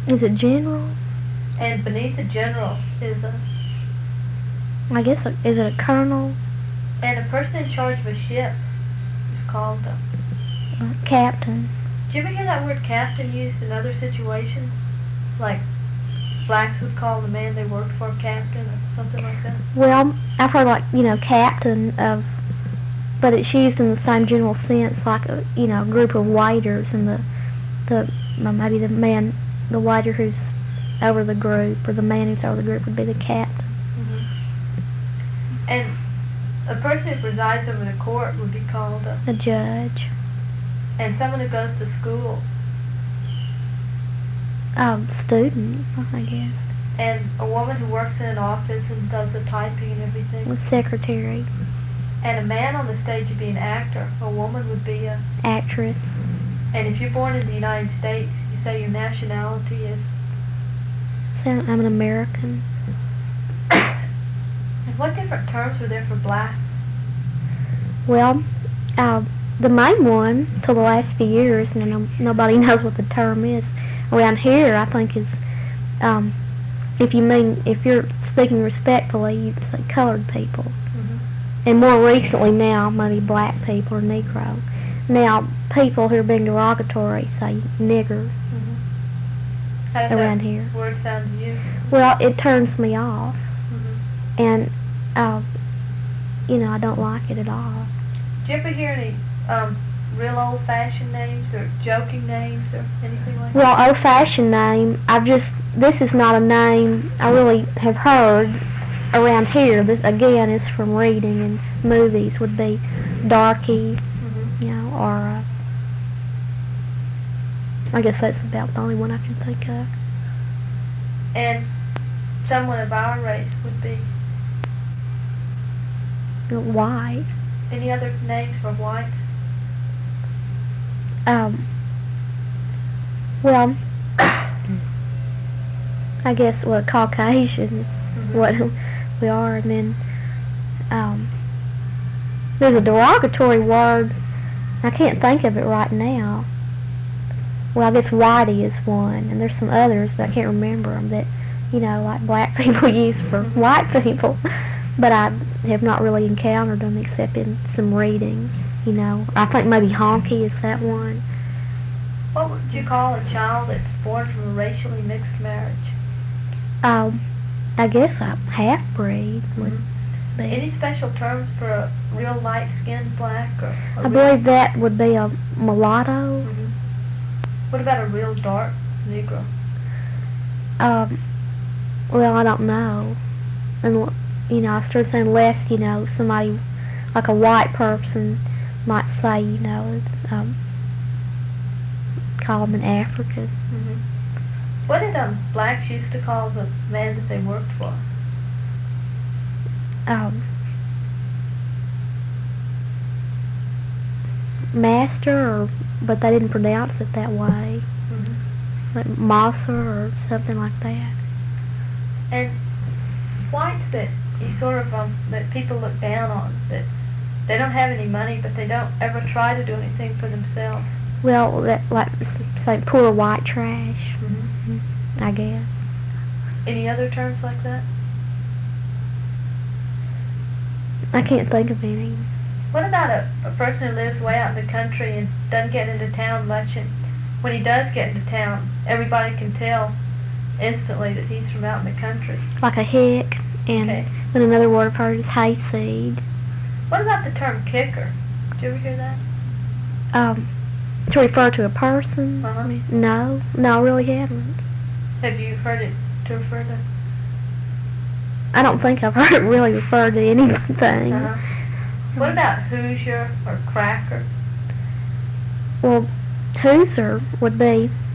Is it general? And beneath a general is a... I guess, is it a colonel? And a person in charge of a ship is called a... Captain. Did you ever hear that word captain used in other situations? Like, blacks would call the man they worked for captain or something like that? Well, I've heard, like, captain of... But it's used in the same general sense, like, a group of waiters, and maybe the waiter who's over the group, or the man who's over the group would be the captain. Mm-hmm. And a person who presides over the court would be called a judge. And someone who goes to school? Student, I guess. And a woman who works in an office and does the typing and everything? A secretary. And a man on the stage would be an actor. A woman would be a... actress. And if you're born in the United States, you say your nationality is... I'm an American. And what different terms were there for blacks? Well, the main one, till the last few years, nobody knows what the term is. Around here, I think is, if you're speaking respectfully, you say colored people. Mm-hmm. And more recently now, maybe black people or Negro. Now, people who are being derogatory say nigger. Mm-hmm. How does around that here. word sound to you? Well, it turns me off. Mm-hmm. And, I don't like it at all. Did you ever hear any real old-fashioned names or joking names or anything like that? Well, old-fashioned name, this is not a name I really have heard around here. This, again, is from reading and movies, would be darky, mm-hmm. Or I guess that's about the only one I can think of. And someone of our race would be? White. Any other names for whites? Well, I guess, Caucasian, mm-hmm. what we are, and then, there's a derogatory word, I can't think of it right now. Well, I guess whitey is one, and there's some others, but I can't remember them, that, like black people use for mm-hmm. white people, but I have not really encountered them except in some reading, I think maybe honky is that one. What would you call a child that's born from a racially mixed marriage? I guess a half-breed would mm-hmm. be. Any special terms for a real light-skinned black? I believe that would be a mulatto. Mm-hmm. What about a real dark Negro? Well, I don't know. And, I started saying less, somebody, like a white person might say, call them an African. Mm-hmm. What did blacks used to call the man that they worked for? Master, but they didn't pronounce it that way. Mm-hmm. Like Massa or something like that. And whites that you sort of, that people look down on, that they don't have any money, but they don't ever try to do anything for themselves. Well, like, say, poor white trash, mm-hmm. I guess. Any other terms like that? I can't think of any. What about a person who lives way out in the country and doesn't get into town much, and when he does get into town, everybody can tell instantly that he's from out in the country? Like a hick, and okay. Then another word for it is hayseed. What about the term kicker? Did you ever hear that? To refer to a person? Uh-huh. No, I really haven't. Have you heard it to refer to? I don't think I've heard it really referred to anything. Uh-huh. What about Hoosier or Cracker? Well, Hoosier would be